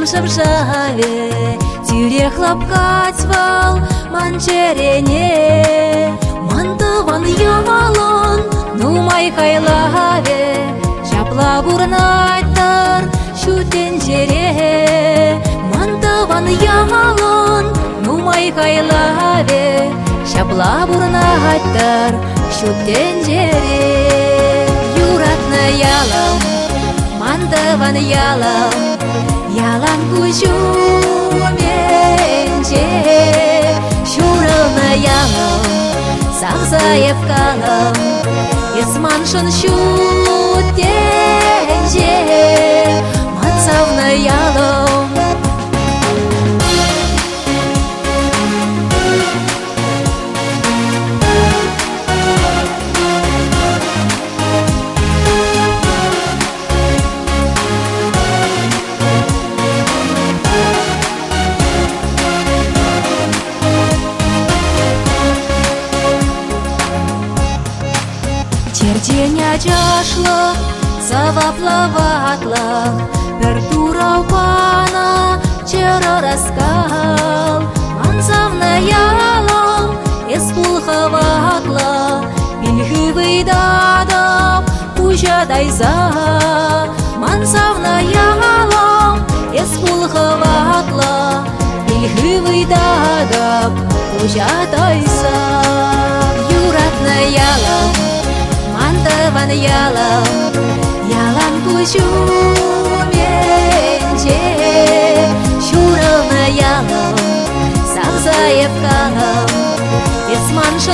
в ржаве, тирех лапкатьвал манчерене. Мантыван ямалон, ну май хайлаве, шапла бурнайтар, шутен жере. Мантыван ямалон, ну май хайлаве, шапла бурнайтар, шутен жере. Юратна ялам, мантыван ялам, ялам кучуменче. Шурылна ялам, сағзайып қалам, есманшын шутенже. Мансавна ялам. Черденя чашлық, заваплаватлық, бір турауқана чері раскал. Мансавна ялам, еспулхаватлы, білгі выдадып, пужадайза. Мансавна ялам, еспулхаватлы, білгі выдадып, пужадайза. Юратна ялам, мантыван ялам, ялам кучуменче. Шурылна ялам, сағзайып қалам, есманшын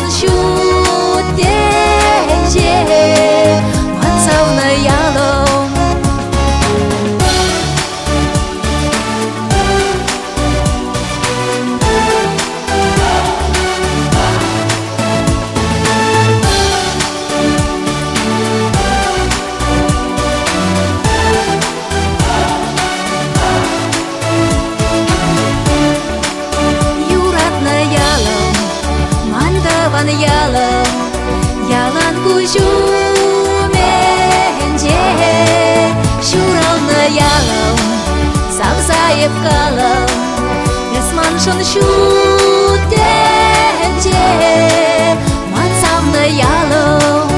шутенже. Мансавна ялам. Ялам, ялан кучуменче. Шуралны ялам, сағзайып қалам, есманшын шутенже. Мансавны ялам.